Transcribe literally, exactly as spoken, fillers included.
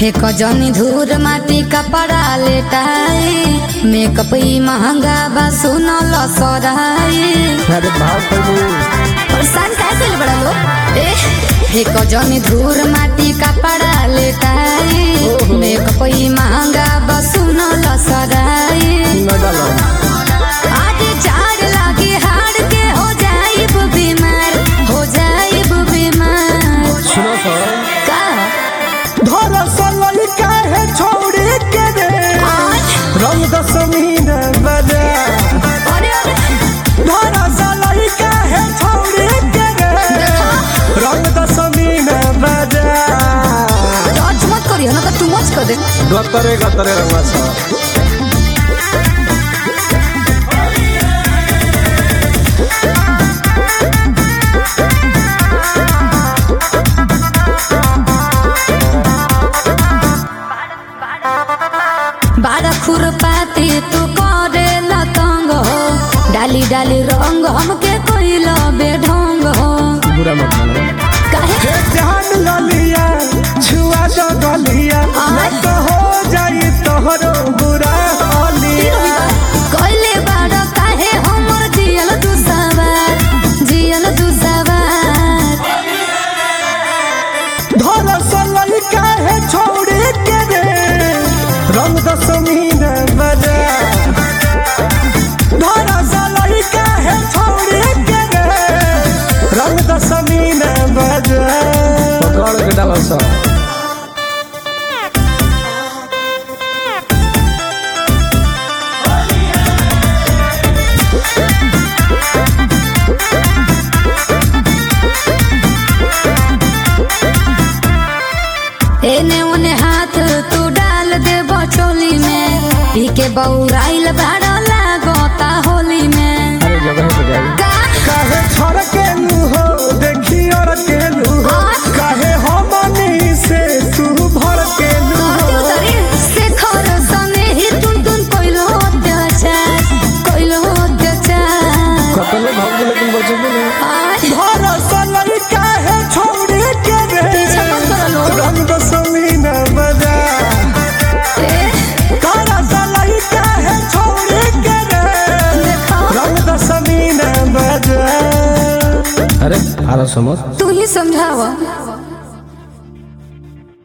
फेक जनी धूर माटी कपड़ा लेटाई मेकअप ही महंगा बा सुनल सराई। अरे भाव प्रभु परेशान काहे कइले बड़ा लोग ए फेक जनी धूर माटी कपड़ा लेटाई मेकअप ही महंगा बा सुनल सराई। न डालो आज झाड़ लागी हाड़ के हो जाइब बीमार हो जाइब बीमार। सुनो सर का धर सलई काहे छोड़ी के रे रंग दशमी न बजा। अरे अरे धर सलई काहे छोड़ी के रे रंग दशमी न बजा। टच मत करियो ना तो तू मच कर दे। गतरे गतरे रंगा सा बारा खुरपाती तू करे लतंग हो डाली डाली रंग हमके कोइलो बेढंग हो। बुरा मत मानो काहे के जान ललिया छुआ दो गलिया न तो हो जाई तोहरो बुरा हालिया। कोइले बारा काहे हमर जियल तू सवार जियल तू सवार। धर सलई काहे छोड़ी के रे रंग दशमी न बजा। धर सलई काहे छोड़ी के रे रंग दशमी न बजा। पकड़ के डालो सा एने ओने हाथ तू डाल दे बचोली में पी के बौराइल भाड़ा लागता होली में। अरे जगह पे जाई काहे छोड़ के लू हो देखी और के लू हो काहे हमनी से तू भर के लू हो। से खर सने ही तुन तुन कोइलो अत्याचार कोइलो अत्याचार। कतले भाग लेकिन बचे नहीं आज धर सलई काहे छोड़ी के रे पीछे मत करो लोग। रंग दशमी न बजा। ए, धर सलई काहे छोड़ी के रे देखो रंग दशमी न बजा। अरे आरा समझ तू ही समझावा।